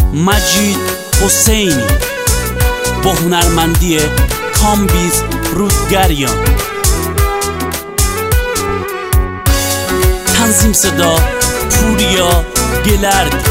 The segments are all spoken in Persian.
مجید حسینی با هنرمندی کامبیز رودگریان. تنظیم صدا پوریا گلرد.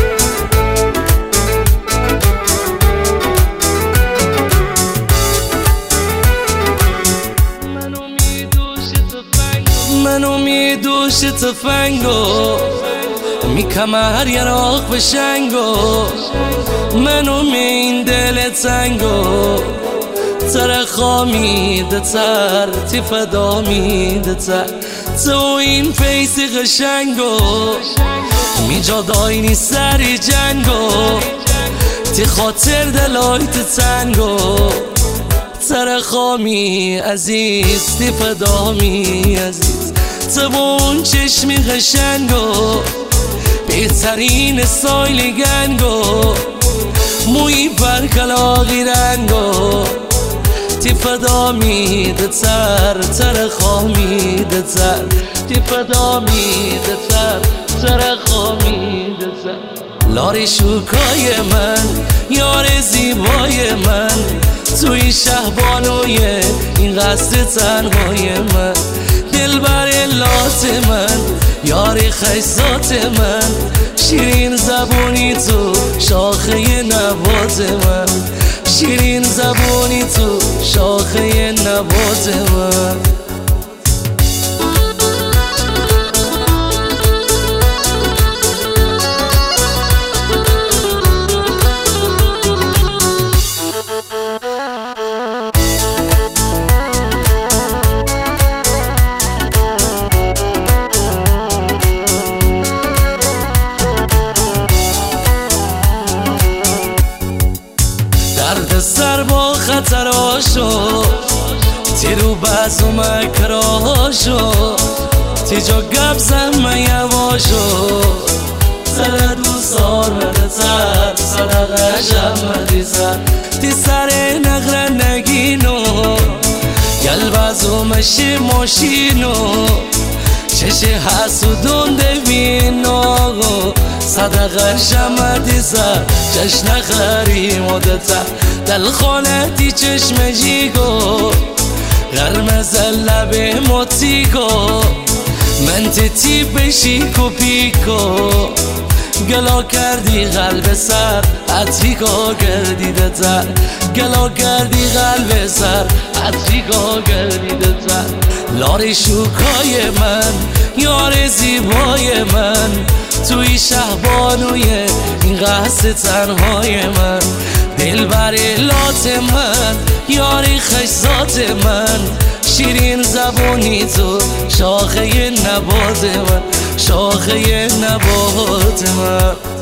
منو میدوش تفنگو میکم هر یراق به شنگو منو می این دل تنگو تر خامیده تر تی فدا میده تر تو این فیس قشنگو می جا داینی سری جنگو تی خاطر دلایت تنگو تر خامی عزیز تی فدا می عزیز تو با اون چشمی قشنگو بهترین سایل گنگو موی برکلاقی رنگو تی فدا میده تر خامیده تر تی فدا میده تر خامیده تر لاری شوکای من یار زیبای من توی شهبانوی این قصد تنهای من دلبر لات من یاری خیسات من شیرین زبونی تو شاخه نبات من شیرین زبونی تو شاخه نبات من درد سر با خطراشو تی رو بز و مکراشو تی جا گبزم میواشو سر دوستار مده سر صدقه شب مدی سر تی سر نغره نگینو گلبز و مشی ماشینو چشه حسودون دوینو صدقه شمدی سر جشن خریمودتا دل خانتی چشم جیگو غرمز لبه موتیگو من تی بشیکو پیکو گلا کردی قلب سر عطریکو گردیده تر گلا کردی قلب سر عطریکو گردیده تر لاری شوکای من یار زیبای من توی شهبانوی این قصد تنهای من دلبر لات من یاری خشزات من شیرین زبونی تو شاخه نبات من شاخه نبات من